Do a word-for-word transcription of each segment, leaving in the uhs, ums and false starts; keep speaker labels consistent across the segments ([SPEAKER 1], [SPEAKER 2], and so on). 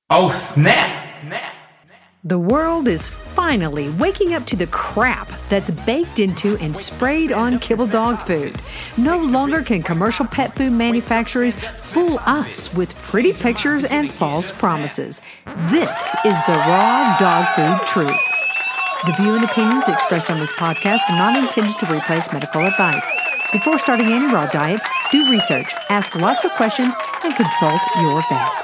[SPEAKER 1] Oh, snap! Snap!
[SPEAKER 2] The world is finally waking up to the crap that's baked into and sprayed on kibble dog food. No longer can commercial pet food manufacturers fool us with pretty pictures and false promises. This is the raw dog food truth. The view and opinions expressed on this podcast are not intended to replace medical advice. Before starting any raw diet, do research, ask lots of questions, and consult your vet.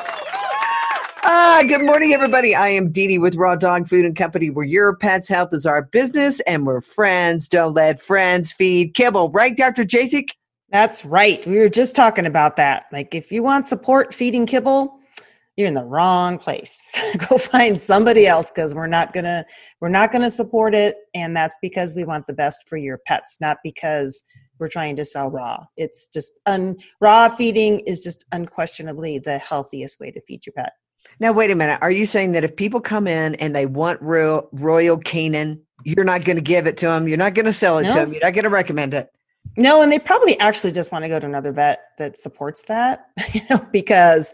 [SPEAKER 3] Ah, good morning, everybody. I am Dee Dee with Raw Dog Food and Company, where your pet's health is our business, and we're friends. Don't let friends feed kibble. Right, Doctor Jasek?
[SPEAKER 4] That's right. We were just talking about that. Like, if you want support feeding kibble, you're in the wrong place. Go find somebody else, because we're not gonna we're not gonna support it, and that's because we want the best for your pets, not because we're trying to sell raw. It's just un, raw feeding is just unquestionably the healthiest way to feed your pet.
[SPEAKER 3] Now, wait a minute. Are you saying that if people come in and they want Royal, Royal Canin, you're not going to give it to them? You're not going to sell it
[SPEAKER 4] No.
[SPEAKER 3] to them? You're not going to recommend it?
[SPEAKER 4] No, and they probably actually just want to go to another vet that supports that, you know, because,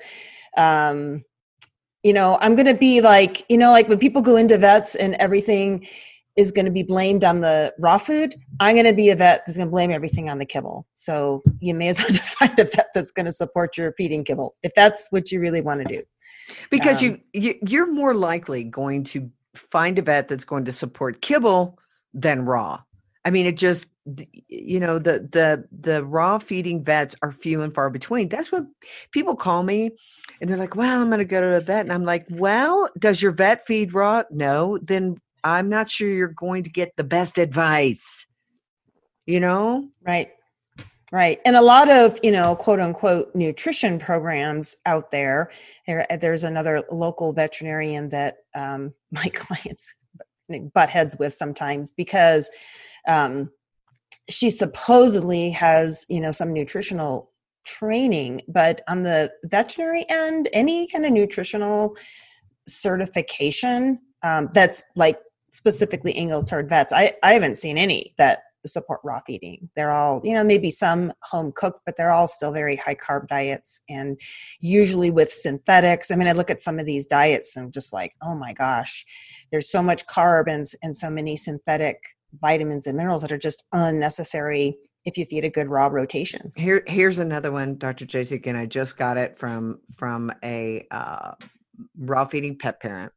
[SPEAKER 4] um, you know, I'm going to be like, you know, like when people go into vets and everything is going to be blamed on the raw food, I'm going to be a vet that's going to blame everything on the kibble. So you may as well just find a vet that's going to support your feeding kibble, if that's what you really want to do.
[SPEAKER 3] Because
[SPEAKER 4] Um,
[SPEAKER 3] you, you, you're more likely going to find a vet that's going to support kibble than raw. I mean, it just, you know, the, the, the raw feeding vets are few and far between. That's what people call me and they're like, well, I'm going to go to a vet. And I'm like, well, does your vet feed raw? No, then I'm not sure you're going to get the best advice, you know?
[SPEAKER 4] Right. Right. And a lot of, you know, quote unquote, nutrition programs out there. There there's another local veterinarian that um, my clients butt heads with sometimes because um, she supposedly has, you know, some nutritional training, but on the veterinary end, any kind of nutritional certification um, that's like specifically angled toward vets, I, I haven't seen any that support raw feeding. They're all, you know, maybe some home cooked, but they're all still very high carb diets and usually with synthetics. I mean, I look at some of these diets and I'm just like, oh my gosh, there's so much carb and, and so many synthetic vitamins and minerals that are just unnecessary if you feed a good raw rotation.
[SPEAKER 3] Here, here's another one, Doctor Jasek, and I just got it from, from a uh, raw feeding pet parent.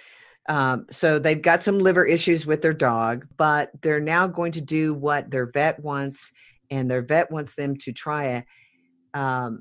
[SPEAKER 3] Um, so they've got some liver issues with their dog, but they're now going to do what their vet wants, and their vet wants them to try a um,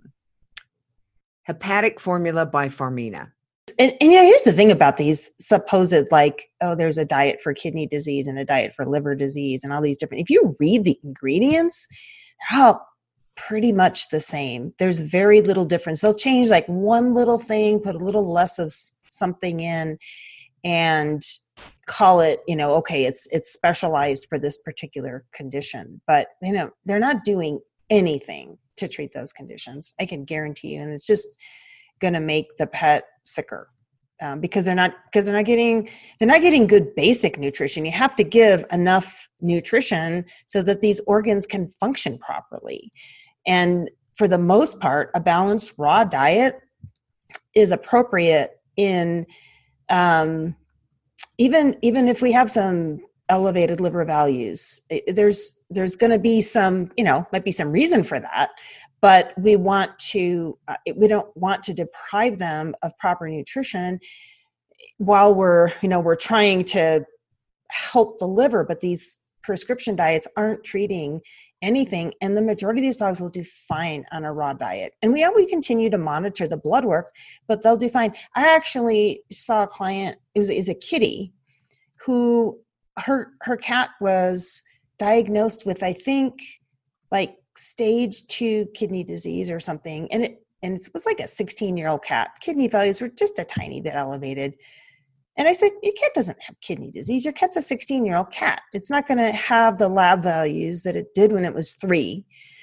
[SPEAKER 3] hepatic formula by Farmina.
[SPEAKER 4] And, and you know, here's the thing about these supposed, like, oh, there's a diet for kidney disease and a diet for liver disease and all these different, if you read the ingredients, they're all pretty much the same. There's very little difference. They'll change like one little thing, put a little less of something in, and call it, you know, okay, it's it's specialized for this particular condition. But, you know, they're not doing anything to treat those conditions. I can guarantee you. And it's just going to make the pet sicker um, because they're not because they're not getting they're not getting good basic nutrition. You have to give enough nutrition so that these organs can function properly. And for the most part, a balanced raw diet is appropriate in Um, even, even if we have some elevated liver values, it, there's, there's going to be some, you know, might be some reason for that, but we want to, uh, we don't want to deprive them of proper nutrition while we're, you know, we're trying to help the liver, but these prescription diets aren't treating anything. And the majority of these dogs will do fine on a raw diet. And we we continue to monitor the blood work, but they'll do fine. I actually saw a client, it was, is a kitty who her, her cat was diagnosed with, I think, like stage two kidney disease or something. And it, and it was like a sixteen year old cat. Kidney values were just a tiny bit elevated. And I said, your cat doesn't have kidney disease. Your cat's a sixteen year old cat. It's not going to have the lab values that it did when it was three.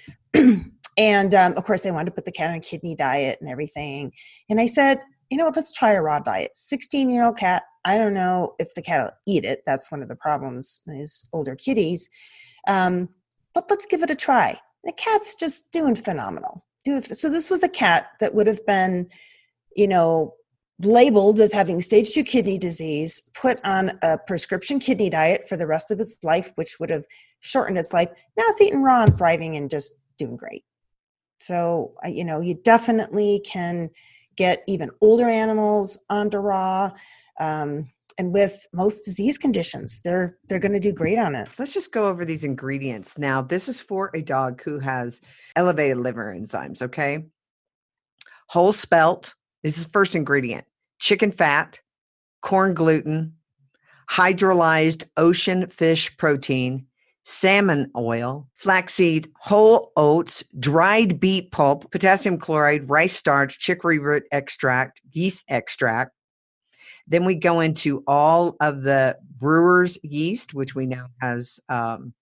[SPEAKER 4] And um, of course they wanted to put the cat on a kidney diet and everything. And I said, you know what, let's try a raw diet. sixteen year old cat. I don't know if the cat will eat it. That's one of the problems with these older kitties. Um, but let's give it a try. The cat's just doing phenomenal. Doing, so this was a cat that would have been, you know, labeled as having stage two kidney disease, put on a prescription kidney diet for the rest of its life, which would have shortened its life. Now it's eating raw and thriving and just doing great. So, you know, you definitely can get even older animals onto raw. Um, and with most disease conditions, they're they're going to do great on it.
[SPEAKER 3] Let's just go over these ingredients. Now, this is for a dog who has elevated liver enzymes, okay? Whole spelt is the first ingredient. Chicken fat, corn gluten, hydrolyzed ocean fish protein, salmon oil, flaxseed, whole oats, dried beet pulp, potassium chloride, rice starch, chicory root extract, yeast extract. Then we go into all of the brewer's yeast, which we know has um,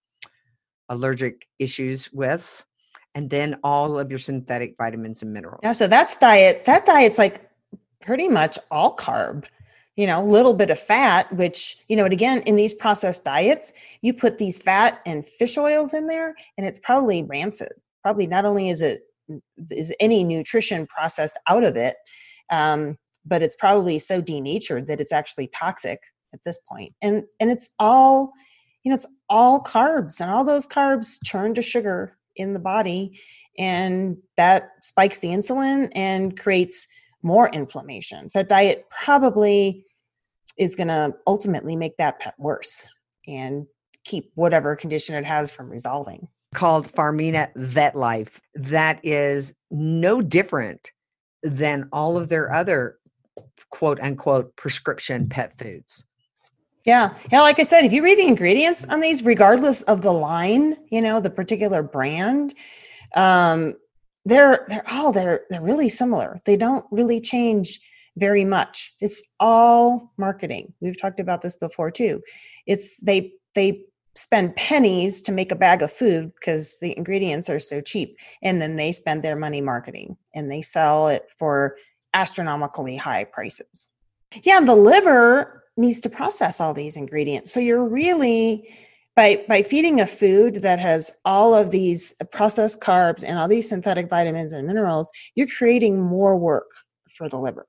[SPEAKER 3] allergic issues with, and then all of your synthetic vitamins and minerals.
[SPEAKER 4] Yeah, so that's diet. That diet's like pretty much all carb, you know, a little bit of fat, which, you know, and again, in these processed diets, you put these fat and fish oils in there and it's probably rancid. Probably not only is it, is any nutrition processed out of it, um, but it's probably so denatured that it's actually toxic at this point. And, and it's all, you know, it's all carbs, and all those carbs turn to sugar in the body, and that spikes the insulin and creates more inflammation. So that diet probably is going to ultimately make that pet worse and keep whatever condition it has from resolving.
[SPEAKER 3] Called Farmina Vet Life. That is no different than all of their other quote unquote prescription pet foods.
[SPEAKER 4] Yeah. Yeah. Like I said, if you read the ingredients on these, regardless of the line, you know, the particular brand, um, they're, they're all, they're, they're really similar. They don't really change very much. It's all marketing. We've talked about this before too. It's, they, they spend pennies to make a bag of food because the ingredients are so cheap. And then they spend their money marketing and they sell it for astronomically high prices. Yeah. And the liver needs to process all these ingredients. So you're really, by, by feeding a food that has all of these processed carbs and all these synthetic vitamins and minerals, you're creating more work for the liver.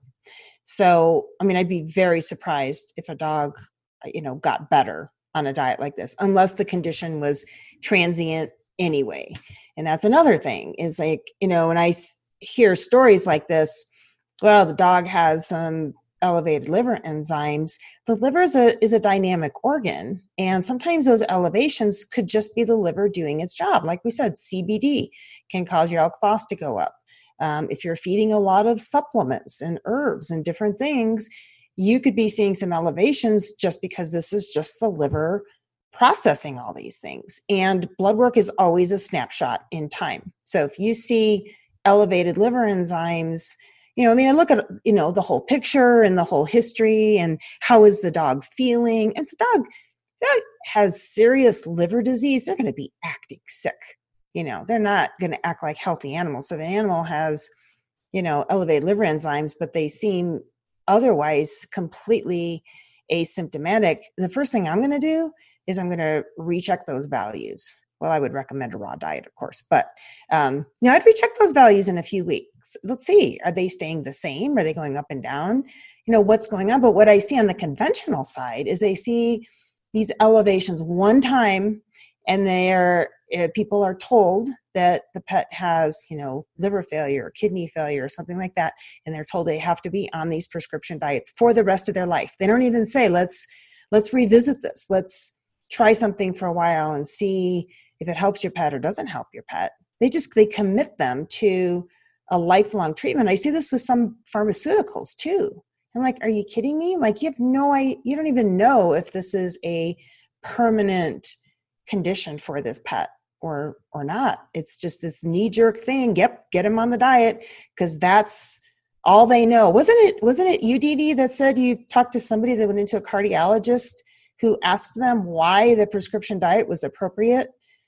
[SPEAKER 4] So, I mean, I'd be very surprised if a dog, you know, got better on a diet like this, unless the condition was transient anyway. And that's another thing is like, you know, when I hear stories like this, well, the dog has some elevated liver enzymes. The liver is a, is a dynamic organ. And sometimes those elevations could just be the liver doing its job. Like we said, C B D can cause your alk phos to go up. Um, if you're feeding a lot of supplements and herbs and different things, you could be seeing some elevations just because this is just the liver processing all these things. And blood work is always a snapshot in time. So if you see elevated liver enzymes, you know, I mean, I look at, you know, the whole picture and the whole history and how is the dog feeling? And if the dog, dog has serious liver disease, they're going to be acting sick. You know, they're not going to act like healthy animals. So the animal has, you know, elevated liver enzymes, but they seem otherwise completely asymptomatic. The first thing I'm going to do is I'm going to recheck those values. Well, I would recommend a raw diet, of course, but um, you know, I'd recheck those values in a few weeks. Let's see, are they staying the same? Are they going up and down? You know, what's going on? But what I see on the conventional side is they see these elevations one time, and they're uh, people are told that the pet has, you know, liver failure or kidney failure or something like that, and they're told they have to be on these prescription diets for the rest of their life. They don't even say, let's let's revisit this. Let's try something for a while and see if it helps your pet or doesn't help your pet. They just, they commit them to a lifelong treatment. I see this with some pharmaceuticals too. I'm like, are you kidding me? Like, you have no idea, you don't even know if this is a permanent condition for this pet or, or not. It's just this knee-jerk thing. Yep, get them on the diet because that's all they know. Wasn't it, wasn't it you, Dee Dee, that said you talked to somebody that went into a cardiologist who asked them why the prescription diet was appropriate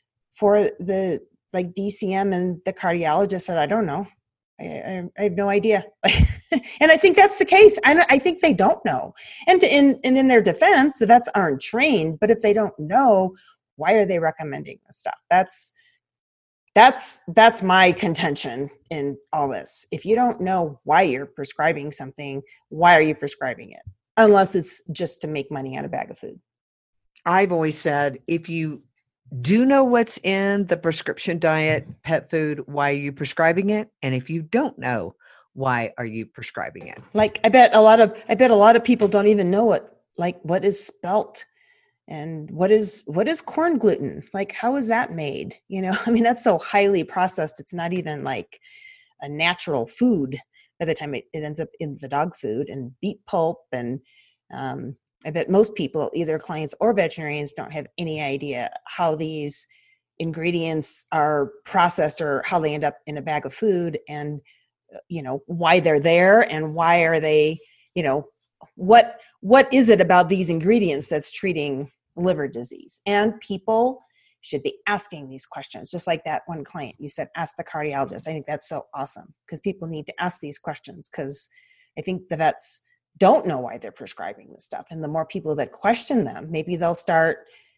[SPEAKER 4] for the like D C M, and the cardiologist said, I don't know. I, I, I have no idea. And I think that's the case. I, I think they don't know. And, to, in, and in their defense, the vets aren't trained, but if they don't know, why are they recommending this stuff? That's, That's that's my contention in all this. If you don't know why you're prescribing something, why are you prescribing it? Unless it's just to make money on a bag of food.
[SPEAKER 3] I've always said, if you do know what's in the prescription diet pet food, why are you prescribing it? And if you don't know, why are you prescribing it?
[SPEAKER 4] Like I bet a lot of I bet a lot of people don't even know what like what is spelt. And what is what is corn gluten? Like, how is that made? You know, I mean, that's so highly processed. It's not even like a natural food by the time it, it ends up in the dog food. And beet pulp. And um, I bet most people, either clients or veterinarians, don't have any idea how these ingredients are processed or how they end up in a bag of food, and you know why they're there and why are they, you know, what what is it about these ingredients that's treating liver disease? And people should be asking these questions, just like that one client you said, ask the cardiologist. I think that's so awesome, because people need to ask these questions, because I think the vets don't know why they're prescribing this stuff. And the more people that question them, maybe they'll start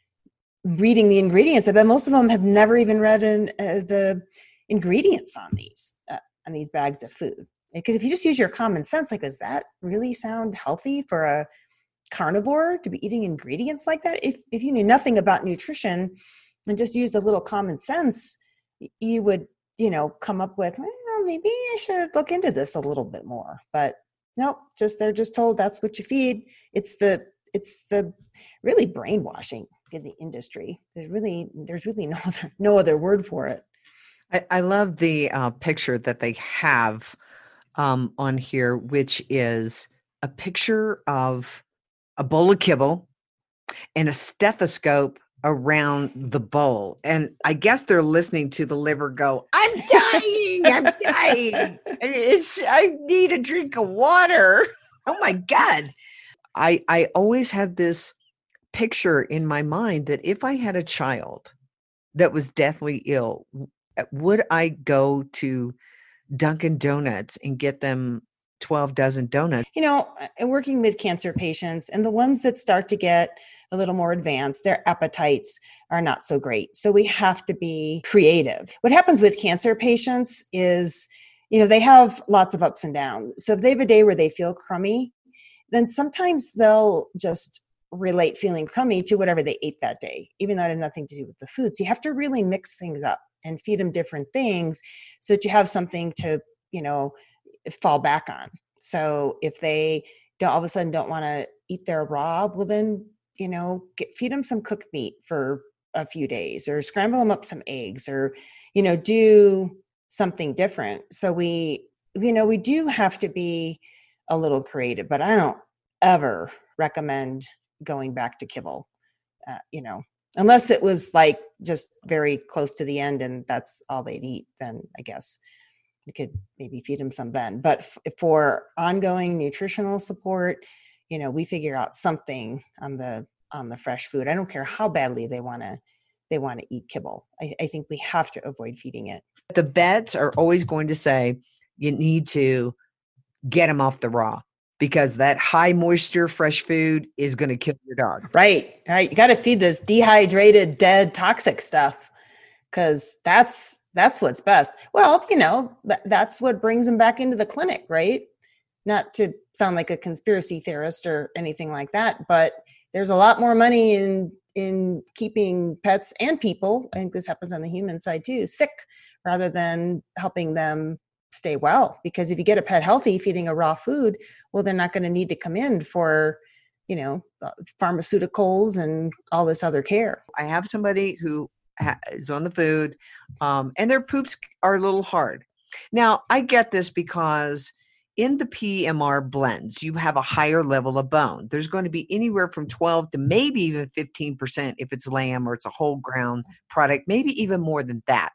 [SPEAKER 4] reading the ingredients. I bet most of them have never even read in, uh, the ingredients on these uh, on these bags of food. Because if you just use your common sense, like, does that really sound healthy for a carnivore to be eating ingredients like that? If if you knew nothing about nutrition and just used a little common sense, you would, you know, come up with, well, maybe I should look into this a little bit more. But nope, just they're just told that's what you feed. It's the it's the really brainwashing in the industry. There's really there's really no other no other word for it.
[SPEAKER 3] I, I love the uh, picture that they have um, on here, which is a picture of a bowl of kibble and a stethoscope around the bowl. And I guess they're listening to the liver go, I'm dying, I'm dying. It's, I need a drink of water. Oh my God. I, I always have this picture in my mind that if I had a child that was deathly ill, would I go to Dunkin' Donuts and get them twelve dozen donuts?
[SPEAKER 4] You know, working with cancer patients, and the ones that start to get a little more advanced, their appetites are not so great. So we have to be creative. What happens with cancer patients is, you know, they have lots of ups and downs. So if they have a day where they feel crummy, then sometimes they'll just relate feeling crummy to whatever they ate that day, even though it has nothing to do with the food. So you have to really mix things up and feed them different things so that you have something to, you know, fall back on. So if they don't all of a sudden don't want to eat their raw, well then, you know, get, feed them some cooked meat for a few days, or scramble them up some eggs, or, you know, do something different. So we, you know, we do have to be a little creative, but I don't ever recommend going back to kibble, uh, you know, unless it was like just very close to the end and that's all they'd eat, then I guess you could maybe feed them some then. But f- for ongoing nutritional support, you know, we figure out something on the on the fresh food. I don't care how badly they want to they want to eat kibble. I, I think we have to avoid feeding it.
[SPEAKER 3] The vets are always going to say you need to get them off the raw, because that high moisture fresh food is going to kill your dog.
[SPEAKER 4] Right. Right. You got to feed this dehydrated, dead, toxic stuff, because that's that's what's best. Well, you know, th- that's what brings them back into the clinic, right? Not to sound like a conspiracy theorist or anything like that, but there's a lot more money in in keeping pets and people, I think this happens on the human side too, sick, rather than helping them stay well. Because if you get a pet healthy feeding a raw food, well, they're not going to need to come in for, you know, pharmaceuticals and all this other care.
[SPEAKER 3] I have somebody who ha- is on the food, um, and their poops are a little hard. Now, I get this because in the P M R blends, you have a higher level of bone. There's going to be anywhere from twelve to maybe even fifteen percent if it's lamb or it's a whole ground product, maybe even more than that,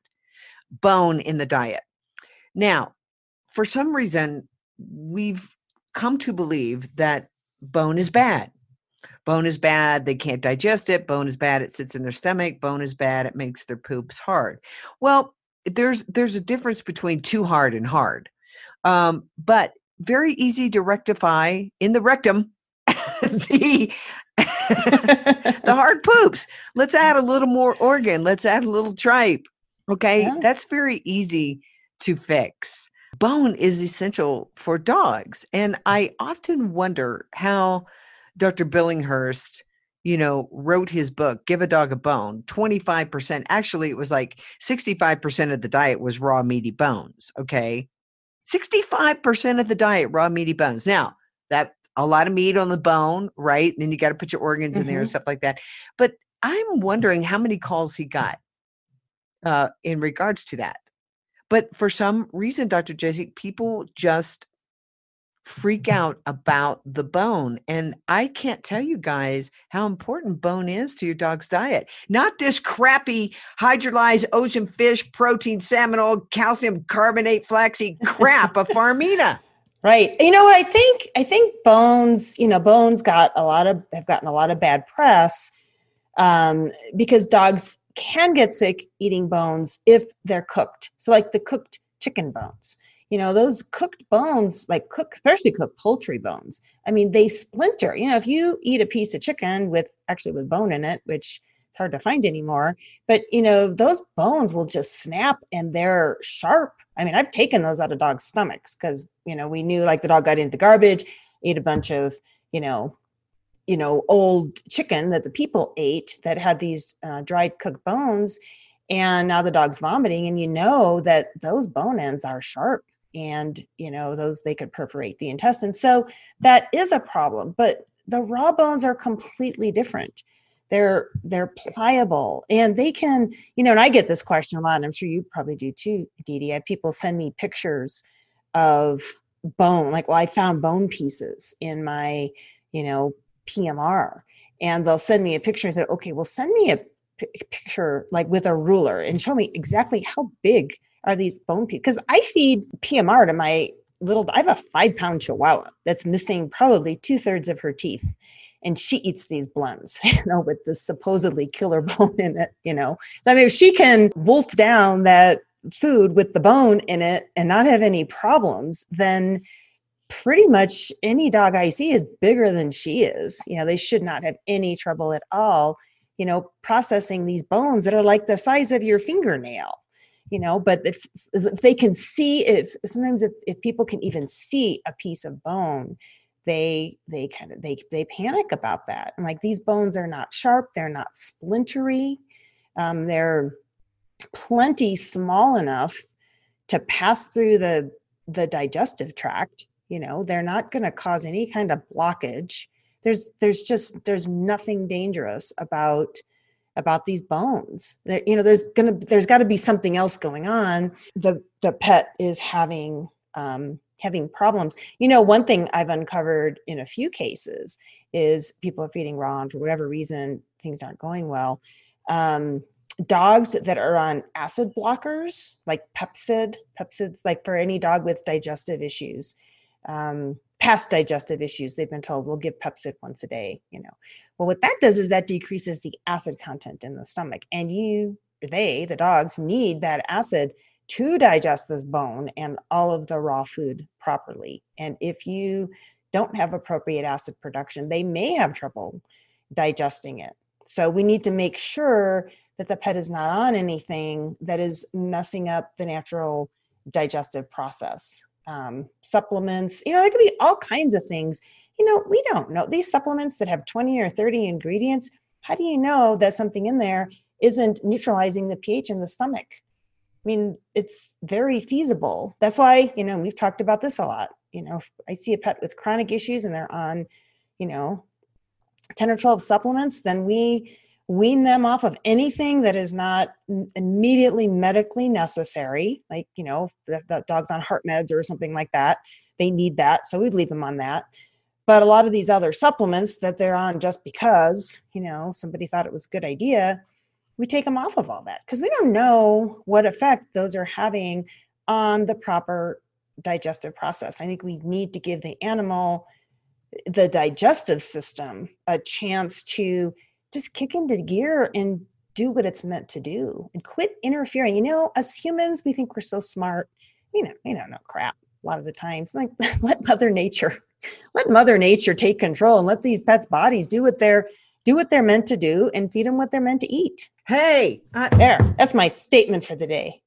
[SPEAKER 3] bone in the diet. Now, for some reason, we've come to believe that bone is bad. Bone is bad. They can't digest it. Bone is bad. It sits in their stomach. Bone is bad. It makes their poops hard. Well, there's there's a difference between too hard and hard. Um, but very easy to rectify in the rectum, the, the hard poops. Let's add a little more organ. Let's add a little tripe, Okay.
[SPEAKER 4] Yeah.
[SPEAKER 3] That's very easy to fix. Bone is essential for dogs. And I often wonder how Doctor Billinghurst, you know, wrote his book, Give a Dog a Bone. twenty-five percent, actually, it was like sixty-five percent of the diet was raw meaty bones. Okay. sixty-five percent of the diet, raw meaty bones. Now, that a lot of meat on the bone, right? And then you got to put your organs in there and
[SPEAKER 4] Mhm.
[SPEAKER 3] stuff like that. But I'm wondering how many calls he got uh, in regards to that. But for some reason, Doctor Jesse, people just freak out about the bone. And I can't tell you guys how important bone is to your dog's diet. Not this crappy hydrolyzed ocean fish, protein, salmon oil, calcium carbonate, flaxseed crap of Farmina.
[SPEAKER 4] Right. You know what I think? I think bones, you know, bones got a lot of, have gotten a lot of bad press um, because dogs can get sick eating bones if they're cooked. So like the cooked chicken bones, you know, those cooked bones, like cook, especially cooked poultry bones. I mean, they splinter. You know, if you eat a piece of chicken with actually with bone in it, which it's hard to find anymore, but you know, those bones will just snap and they're sharp. I mean, I've taken those out of dogs' stomachs because, you know, we knew like the dog got into the garbage, ate a bunch of, you know, you know, old chicken that the people ate that had these uh, dried cooked bones. And now the dog's vomiting, and you know that those bone ends are sharp and, you know, those, they could perforate the intestine. So that is a problem, but the raw bones are completely different. They're, they're pliable and they can, you know, and I get this question a lot, and I'm sure you probably do too, Dee Dee. I have people send me pictures of bone, like, well, I found bone pieces in my, you know, P M R, and they'll send me a picture and say, okay, well, send me a p- picture like with a ruler and show me exactly how big are these bone pieces. Because I feed P M R to my little, I have a five pound Chihuahua that's missing probably two thirds of her teeth. And she eats these blends, you know, with this supposedly killer bone in it, you know. So I mean, if she can wolf down that food with the bone in it and not have any problems, then pretty much any dog I see is bigger than she is. You know, they should not have any trouble at all, you know, processing these bones that are like the size of your fingernail, you know. But if, if they can see, if sometimes if, if people can even see a piece of bone, they they kind of they they panic about that. And like, these bones are not sharp, they're not splintery, um, they're plenty small enough to pass through the the digestive tract. You know, they're not going to cause any kind of blockage. There's there's just there's nothing dangerous about about these bones. There, you know, there's gonna there's got to be something else going on. The the pet is having um, having problems. You know, one thing I've uncovered in a few cases is people are feeding raw, and for whatever reason things aren't going well. Um, dogs that are on acid blockers, like Pepcid, Pepcid's like for any dog with digestive issues, um, past digestive issues, they've been told, we'll give Pepcid once a day, you know. Well, what that does is that decreases the acid content in the stomach, and you, they, the dogs need that acid to digest this bone and all of the raw food properly. And if you don't have appropriate acid production, they may have trouble digesting it. So we need to make sure that the pet is not on anything that is messing up the natural digestive process. Um, supplements, you know, there could be all kinds of things. You know, we don't know. These supplements that have twenty or thirty ingredients, how do you know that something in there isn't neutralizing the pH in the stomach? I mean, it's very feasible. That's why, you know, we've talked about this a lot. You know, if I see a pet with chronic issues and they're on, you know, ten or twelve supplements, then we wean them off of anything that is not immediately medically necessary. Like, you know, if the dog's on heart meds or something like that, they need that. So we'd leave them on that. But a lot of these other supplements that they're on just because, you know, somebody thought it was a good idea, we take them off of all that because we don't know what effect those are having on the proper digestive process. I think we need to give the animal, the digestive system, a chance to just kick into gear and do what it's meant to do and quit interfering. You know, as humans, we think we're so smart. You know, we don't know crap a lot of the times. Like, let Mother Nature, let Mother Nature take control and let these pets' bodies do what they're do what they're meant to do and feed them what they're meant to eat.
[SPEAKER 3] Hey, I,
[SPEAKER 4] There, that's my statement for the day.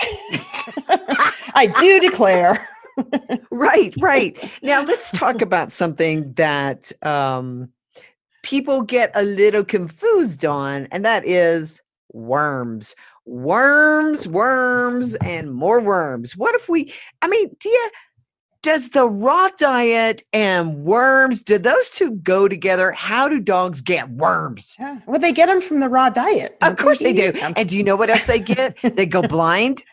[SPEAKER 4] I do declare.
[SPEAKER 3] right, right. Now let's talk about something that um, people get a little confused on, and that is worms. Worms, worms, and more worms. What if we, I mean, do you, does the raw diet and worms, do those two go together? How do dogs get worms?
[SPEAKER 4] Yeah. Well, they get them from the raw diet.
[SPEAKER 3] Of course they do.
[SPEAKER 4] Them.
[SPEAKER 3] And do you know what else they get? They go blind.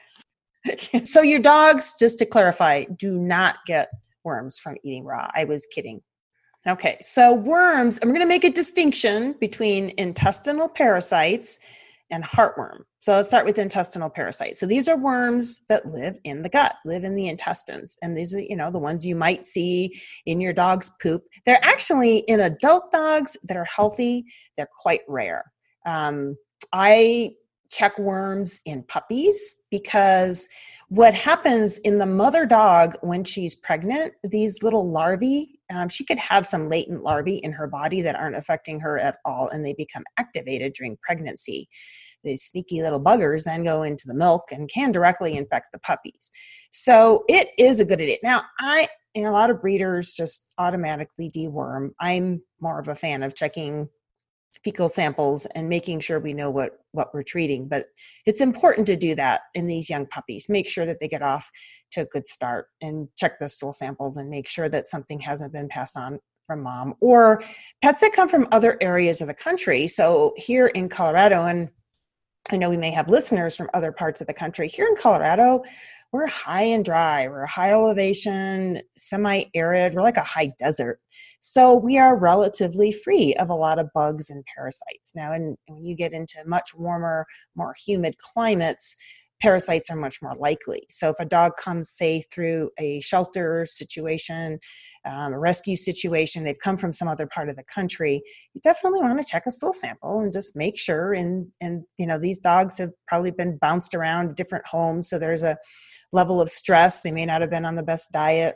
[SPEAKER 4] So your dogs, just to clarify, do not get worms from eating raw. I was kidding. Okay, so worms, I'm going to make a distinction between intestinal parasites and heartworm. So let's start with intestinal parasites. So these are worms that live in the gut, live in the intestines. And these are, you know, the ones you might see in your dog's poop. They're actually in adult dogs that are healthy. They're quite rare. Um, I check worms in puppies because what happens in the mother dog when she's pregnant, these little larvae, um, she could have some latent larvae in her body that aren't affecting her at all, and they become activated during pregnancy. These sneaky little buggers then go into the milk and can directly infect the puppies. So it is a good idea. Now, I, and a lot of breeders just automatically deworm. I'm more of a fan of checking fecal samples and making sure we know what, what we're treating. But it's important to do that in these young puppies. Make sure that they get off to a good start and check the stool samples and make sure that something hasn't been passed on from mom or pets that come from other areas of the country. So here in Colorado, and I know we may have listeners from other parts of the country, here in Colorado, we're high and dry. We're high elevation, semi-arid. We're like a high desert. So we are relatively free of a lot of bugs and parasites. Now, and when you get into much warmer, more humid climates, parasites are much more likely. So if a dog comes, say, through a shelter situation, um, a rescue situation, they've come from some other part of the country, you definitely want to check a stool sample and just make sure. And, and you know, these dogs have probably been bounced around different homes, so there's a level of stress. They may not have been on the best diet.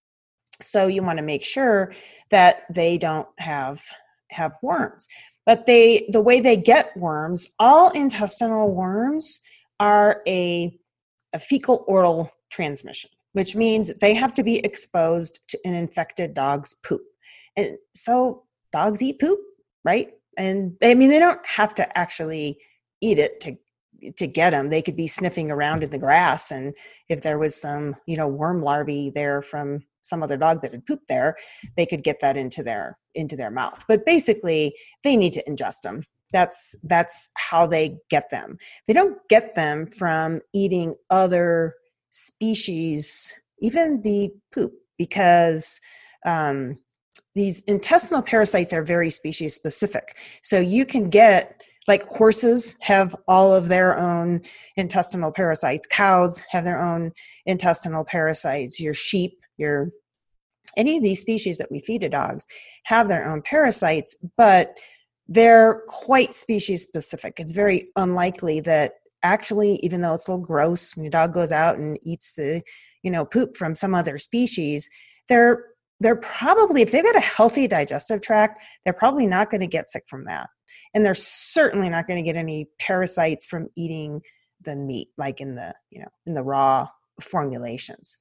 [SPEAKER 4] So you want to make sure that they don't have, have worms. But they, the way they get worms, all intestinal worms are a, a fecal oral transmission, which means they have to be exposed to an infected dog's poop. And so dogs eat poop, right? And they, I mean, they don't have to actually eat it to to get them. They could be sniffing around in the grass, and if there was some, you know, worm larvae there from some other dog that had pooped there, they could get that into their into their mouth. But basically, they need to ingest them. That's that's how they get them. They don't get them from eating other species, even the poop, because um, these intestinal parasites are very species specific. So you can get, like horses have all of their own intestinal parasites. Cows have their own intestinal parasites. Your sheep, your any of these species that we feed to dogs have their own parasites, but they're quite species specific. It's very unlikely that actually, even though it's a little gross when your dog goes out and eats the, you know, poop from some other species, they're they're probably, if they've got a healthy digestive tract, they're probably not going to get sick from that. And they're certainly not going to get any parasites from eating the meat, like in the, you know, in the raw formulations.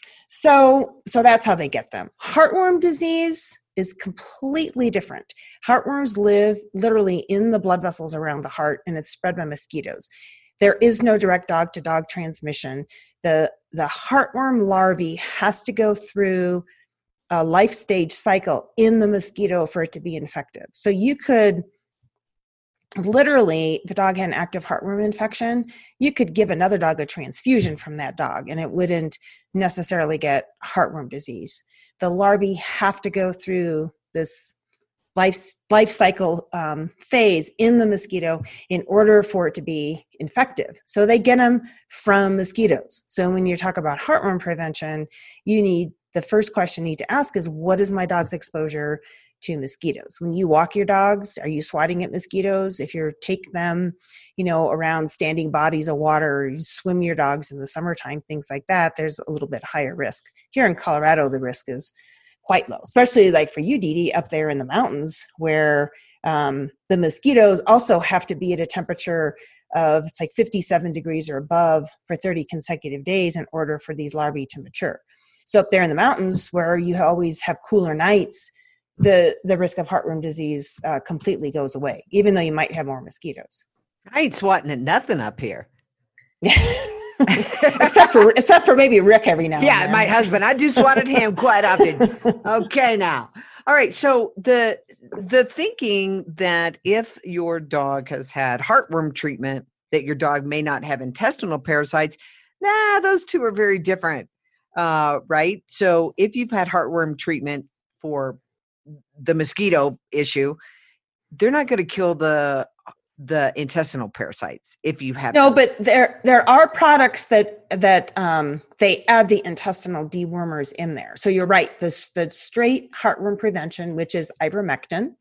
[SPEAKER 4] So, so that's how they get them. Heartworm disease is completely different. Heartworms live literally in the blood vessels around the heart, and it's spread by mosquitoes. There is no direct dog-to-dog transmission. The, the heartworm larvae has to go through a life stage cycle in the mosquito for it to be infective. So you could literally, if the dog had an active heartworm infection, you could give another dog a transfusion from that dog, and it wouldn't necessarily get heartworm disease. The larvae have to go through this life, life cycle um, phase in the mosquito in order for it to be infective. So they get them from mosquitoes. So when you talk about heartworm prevention, you need, the first question you need to ask is, what is my dog's exposure to mosquitoes? When you walk your dogs, are you swatting at mosquitoes? If you take them, you know, around standing bodies of water, or you swim your dogs in the summertime, things like that, there's a little bit higher risk. Here in Colorado, the risk is quite low, especially like for you, Dee Dee, up there in the mountains where Um, the mosquitoes also have to be at a temperature of it's like fifty-seven degrees or above for thirty consecutive days in order for these larvae to mature. So up there in the mountains where you always have cooler nights, the, the risk of heartworm disease uh, completely goes away, even though you might have more mosquitoes.
[SPEAKER 3] I ain't swatting at nothing up here.
[SPEAKER 4] except for except for maybe Rick every now
[SPEAKER 3] Yeah,
[SPEAKER 4] and then.
[SPEAKER 3] my husband. I do swat at him quite often. Okay, now. All right. So the the thinking that if your dog has had heartworm treatment, that your dog may not have intestinal parasites, nah, those two are very different. Uh, right. So if you've had heartworm treatment for the mosquito issue, they're not going to kill the the intestinal parasites if you have
[SPEAKER 4] No,
[SPEAKER 3] those.
[SPEAKER 4] but there there are products that that um, they add the intestinal dewormers in there. So you're right. This the straight heartworm prevention, which is ivermectin,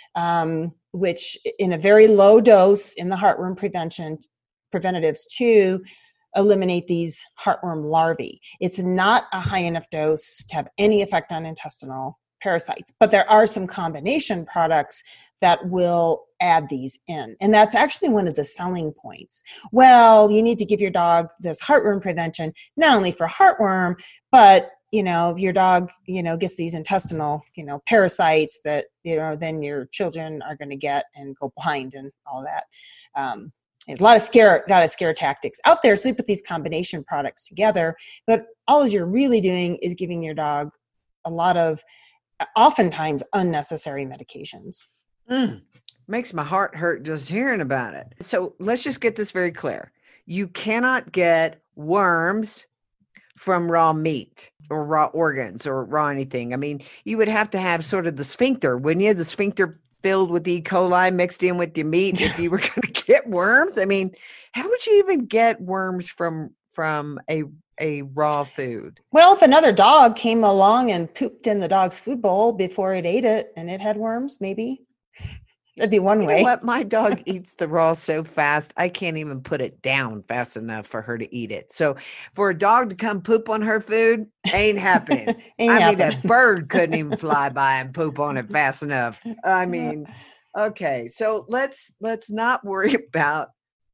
[SPEAKER 4] um, which in a very low dose in the heartworm prevention preventatives to eliminate these heartworm larvae. It's not a high enough dose to have any effect on intestinal parasites, but there are some combination products that will add these in. And that's actually one of the selling points. Well, you need to give your dog this heartworm prevention, not only for heartworm, but you know, if your dog, you know, gets these intestinal, you know, parasites that, you know, then your children are going to get and go blind and all that. Um, There's a lot of scare, got of scare tactics out there. So you put these combination products together, but all you're really doing is giving your dog a lot of, oftentimes, unnecessary medications.
[SPEAKER 3] Mm, makes my heart hurt just hearing about it. So let's just get this very clear. You cannot get worms from raw meat or raw organs or raw anything. I mean, you would have to have sort of the sphincter, wouldn't you? The sphincter filled with E. coli mixed in with your meat if you were going to get worms. I mean, how would you even get worms from from a a raw food?
[SPEAKER 4] Well, if another dog came along and pooped in the dog's food bowl before it ate it and it had worms, maybe that'd be one
[SPEAKER 3] You
[SPEAKER 4] way.
[SPEAKER 3] know what? My dog eats the raw so fast, I can't even put it down fast enough for her to eat it. So for a dog to come poop on her food, ain't happening.
[SPEAKER 4] Ain't
[SPEAKER 3] I
[SPEAKER 4] happening.
[SPEAKER 3] mean, a bird couldn't even fly by and poop on it fast enough. I mean, okay. So let's let's not worry about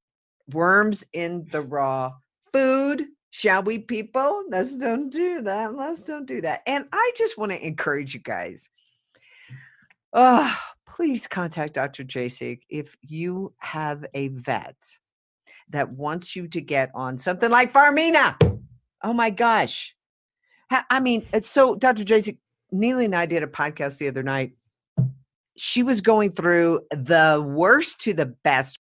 [SPEAKER 3] worms in the raw food. Shall we, people? Let's don't do that. Let's don't do that. And I just want to encourage you guys. Oh, please contact Doctor Jasek if you have a vet that wants you to get on something like Farmina. Oh my gosh. I mean, it's so Doctor Jasek, Neely and I did a podcast the other night. She was going through the worst to the best,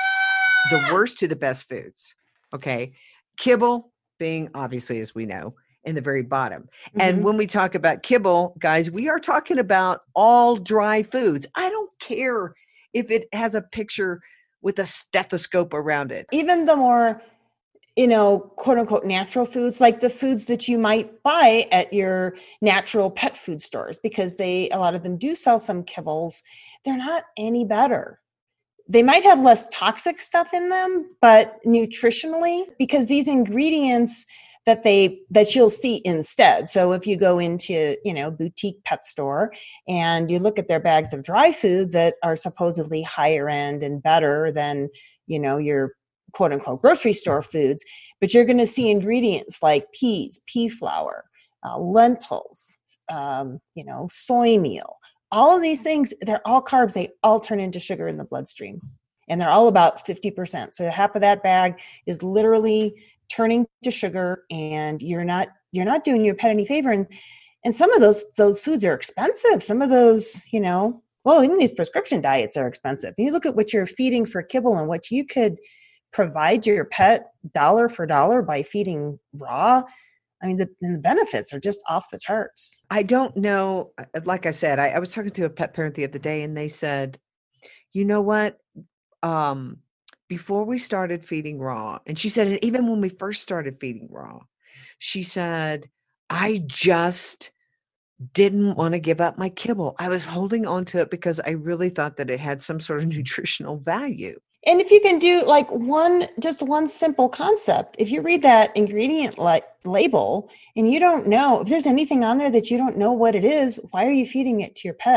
[SPEAKER 3] the worst to the best foods. Okay. Kibble being obviously, as we know, in the very bottom. Mm-hmm. And when we talk about kibble, guys, we are talking about all dry foods. I don't care if it has a picture with a stethoscope around it.
[SPEAKER 4] Even the more, you know, quote unquote, natural foods, like the foods that you might buy at your natural pet food stores, because they, a lot of them do sell some kibbles. They're not any better. They might have less toxic stuff in them, but nutritionally, because these ingredients that they that you'll see instead. So if you go into, you know, boutique pet store and you look at their bags of dry food that are supposedly higher end and better than, you know, your quote unquote grocery store foods, but you're going to see ingredients like peas, pea flour, uh, lentils, um, you know, soy meal. All of these things, they're all carbs. They all turn into sugar in the bloodstream. And they're all about fifty percent. So half of that bag is literally turning to sugar, and you're not you're not doing your pet any favor. And and some of those those foods are expensive. Some of those, you know, well, even these prescription diets are expensive. You look at what you're feeding for kibble and what you could provide your pet dollar for dollar by feeding raw. I mean, the, the benefits are just off the charts.
[SPEAKER 3] I don't know. Like I said, I, I was talking to a pet parent the other day, and they said, you know what? Um, before we started feeding raw, and she said, and even when we first started feeding raw, she said, I just didn't want to give up my kibble. I was holding on to it because I really thought that it had some sort of nutritional value.
[SPEAKER 4] And if you can do like one, just one simple concept, if you read that ingredient li- label and you don't know, if there's anything on there that you don't know what it is, why are you feeding it to your pet?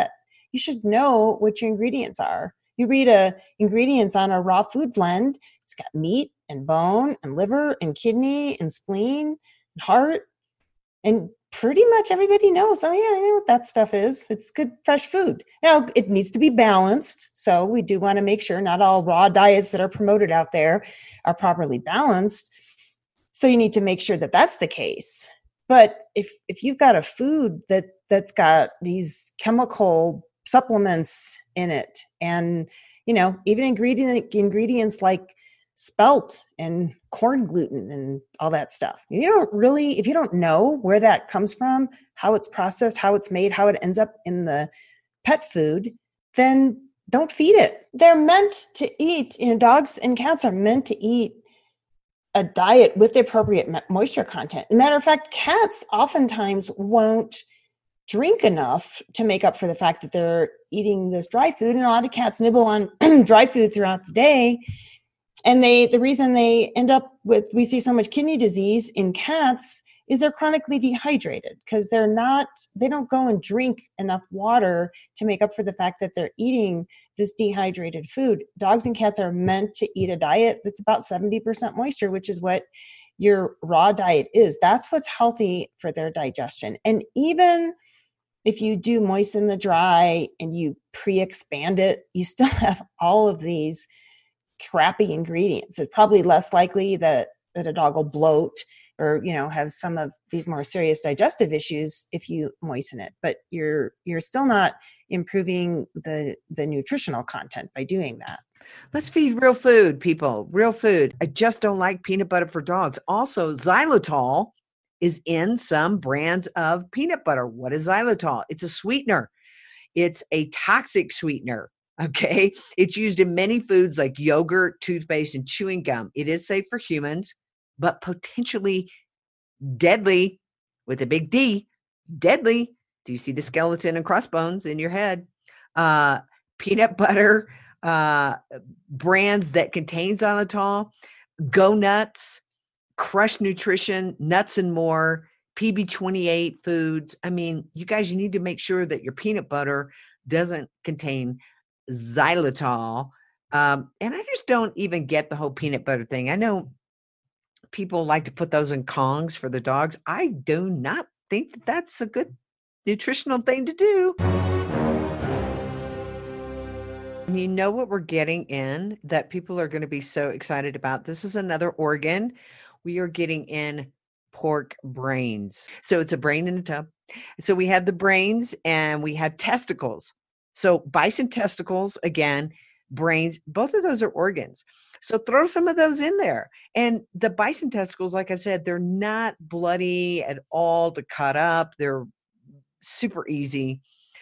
[SPEAKER 4] you should know what your ingredients are. You read a ingredients on a raw food blend, it's got meat and bone and liver and kidney and spleen and heart. And pretty much everybody knows, oh yeah, I know what that stuff is. It's good, fresh food. Now, it needs to be balanced. So we do want to make sure not all raw diets that are promoted out there are properly balanced. So you need to make sure that that's the case. But if if you've got a food that, that's got these chemical supplements in it, and, you know, even ingredient ingredients like spelt and corn gluten and all that stuff, you don't really, if you don't know where that comes from, how it's processed, how it's made, how it ends up in the pet food, then don't feed it. They're meant to eat, you know, dogs and cats are meant to eat a diet with the appropriate moisture content. Matter of fact, cats oftentimes won't drink enough to make up for the fact that they're eating this dry food. And a lot of cats nibble on dry food throughout the day. And they, the reason they end up with, we see so much kidney disease in cats is they're chronically dehydrated because they're not, they don't go and drink enough water to make up for the fact that they're eating this dehydrated food. Dogs and cats are meant to eat a diet that's about seventy percent moisture, which is what your raw diet is. That's what's healthy for their digestion. And even if you do moisten the dry and you pre-expand it, you still have all of these crappy ingredients. It's probably less likely that, that a dog will bloat or, you know, have some of these more serious digestive issues if you moisten it, but you're, you're still not improving the, the nutritional content by doing that.
[SPEAKER 3] Let's feed real food, people, real food. I just don't like peanut butter for dogs. Also, xylitol is in some brands of peanut butter. What is xylitol? It's a sweetener. It's a toxic sweetener. Okay. It's used in many foods like yogurt, toothpaste, and chewing gum. It is safe for humans, but potentially deadly with a big D, deadly. Do you see the skeleton and crossbones in your head? Uh, peanut butter uh, brands that contain xylitol, Go Nuts, Crush Nutrition, Nuts and More, P B twenty-eight foods. I mean, you guys, you need to make sure that your peanut butter doesn't contain xylitol. Um, and I just don't even get the whole peanut butter thing. I know people like to put those in Kongs for the dogs. I do not think that that's a good nutritional thing to do. And you know what we're getting in that people are going to be so excited about? This is another organ. We are getting in pork brains. So it's a brain in a tub. So we have the brains and we have testicles. So bison testicles, again, brains, both of those are organs. So throw some of those in there. And the bison testicles, like I said, they're not bloody at all to cut up. They're super easy,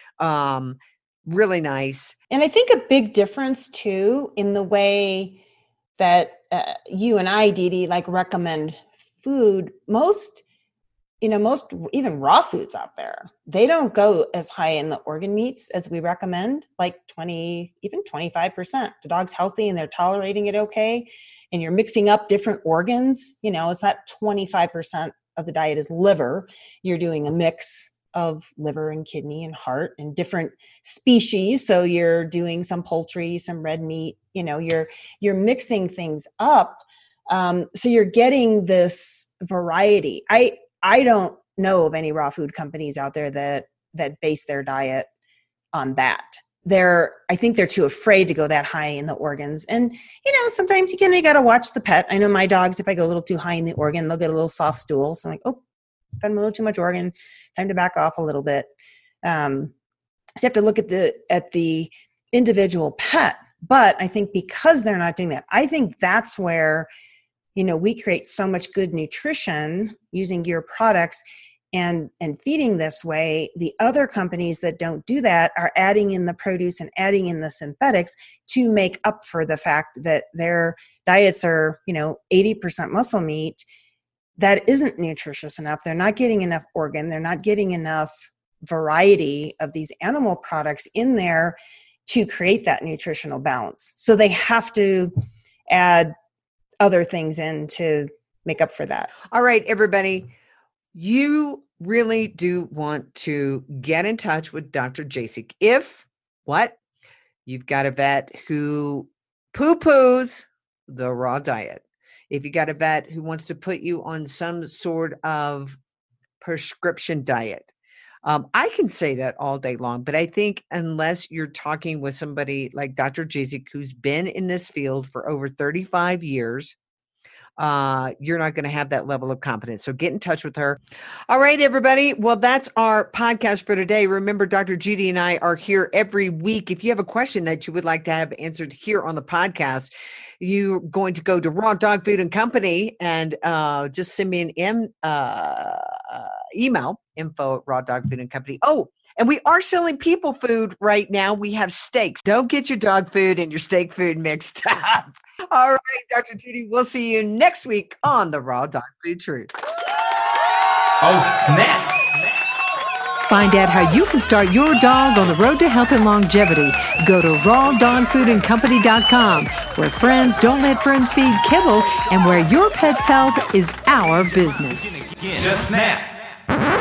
[SPEAKER 3] um, really nice.
[SPEAKER 4] And I think a big difference too in the way that uh, you and I, Dee Dee, like recommend food. Most, you know, most even raw foods out there, they don't go as high in the organ meats as we recommend, like twenty, even twenty-five percent. The dog's healthy and they're tolerating it okay. And you're mixing up different organs. You know, it's not twenty-five percent of the diet is liver. You're doing a mix of liver and kidney and heart and different species. So you're doing some poultry, some red meat, you know, you're, you're mixing things up. Um, so you're getting this variety. I, I don't know of any raw food companies out there that, that base their diet on that. They're, I think they're too afraid to go that high in the organs. And, you know, sometimes you can, you got to watch the pet. I know my dogs, if I go a little too high in the organ, they'll get a little soft stool. So I'm like, oh, fed them a little too much organ, time to back off a little bit. Um, so you have to look at the, at the individual pet. But I think because they're not doing that, I think that's where, you know, we create so much good nutrition using your products and, and feeding this way. The other companies that don't do that are adding in the produce and adding in the synthetics to make up for the fact that their diets are, you know, eighty percent muscle meat. That isn't nutritious enough. They're not getting enough organ. They're not getting enough variety of these animal products in there to create that nutritional balance. So they have to add other things in to make up for that.
[SPEAKER 3] All right, everybody, you really do want to get in touch with Doctor Jasek. If what? You've got a vet who poo-poos the raw diet. If you got a vet who wants to put you on some sort of prescription diet, um, I can say that all day long, but I think unless you're talking with somebody like Doctor Jizik, who's been in this field for over thirty-five years, uh, you're not going to have that level of confidence. So get in touch with her. All right, everybody. Well, that's our podcast for today. Remember, Doctor Judy and I are here every week. If you have a question that you would like to have answered here on the podcast, you're going to go to Raw Dog Food and Company and uh, just send me an M, uh, email, info at Raw Dog Food and Company. Oh, and we are selling people food right now. We have steaks. Don't get your dog food and your steak food mixed up. All right, Doctor Judy, we'll see you next week on the Raw Dog Food Truth.
[SPEAKER 1] Oh, snap.
[SPEAKER 2] Find out how you can start your dog on the road to health and longevity. Go to raw dog food and company dot com, where friends don't let friends feed kibble and where your pet's health is our business.
[SPEAKER 1] Just snap.